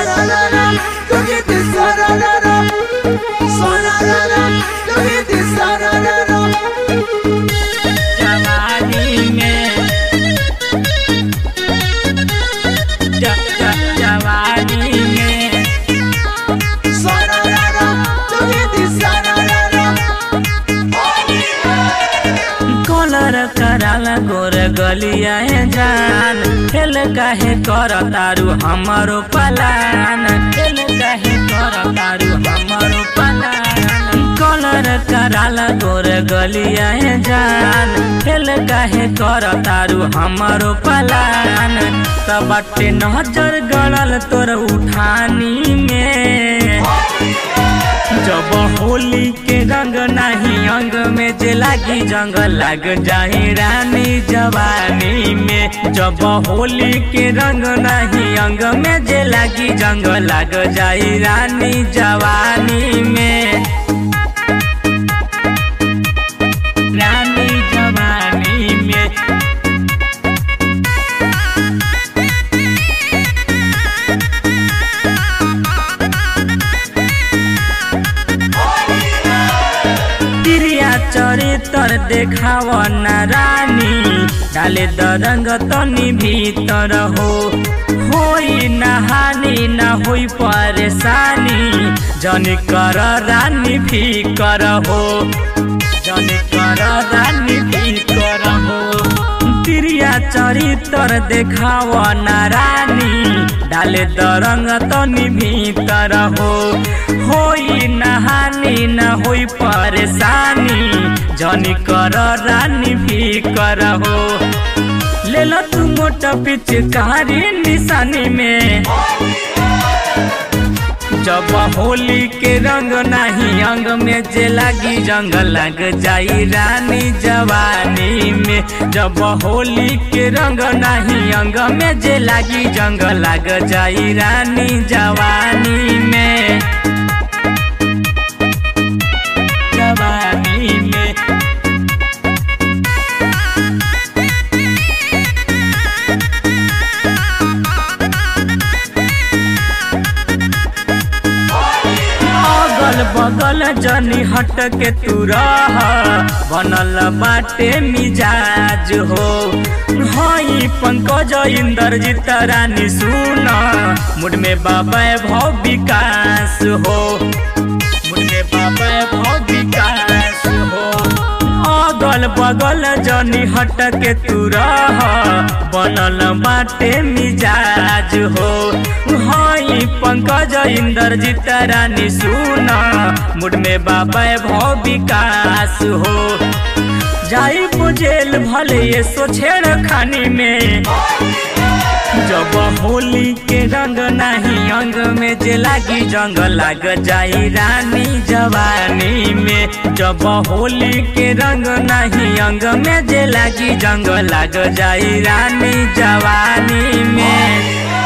कराला गोर गलिया जान खेल काहे कर तारू हमारो पलान खेल काहे कर तारू हमारो पलान कलर कराला गोर गलिया जान खेल काहे कर तारू हमारो पलान तबटे नजर गड़ल तोर उठानी में जब होली के रंग नहीं अंग में जे लागी जंग लग जाए रानी जवानी में जब होली के रंग नहीं अंग में जे लागी जंग लग जाए रानी जवानी में रानी जवानी में चरित्र देखाव न रानी डाले दरंग तनी भीतर होई नहानी न होई परेशानी जन कर रानी फिकर हो जन कर रानी फिकर हो तिरिया चरित्र देखाव न रानी डाले दरंग तनी भीतर होई नहानी न होई परेशानी जनी कर रानी फिकर हो ले लो तू मोटा पिचकारी निशानी में जब होली के रंग नहीं अंग में जे लागी जंग लग जाई रानी जवानी में जब होली के रंग नहीं अंग में जे लागी जंग लग जाई रानी जवानी में जवानी में बगल जनी हट के तू रह बनल बाटे मिजाज हो हई पंकज इंद्रजीत रानी सुन मुड में बाबा भव विकास हो मुड में बाबा भव विकास हो अगल बगल जनी हट के तू रह बनल बाटे मिजाज हो हई पंकज इंद्रजीत रानी सुन मुड में बाबा भव विकास हो जाई बुझेल भले ये सोछेड़ खानी में जब होली के रंग नहीं अंग में जे लागी जंग लग जाई रानी जवानी में जब होली के रंग नहीं अंग में जे लागी जंग लग जाई रानी जवानी में।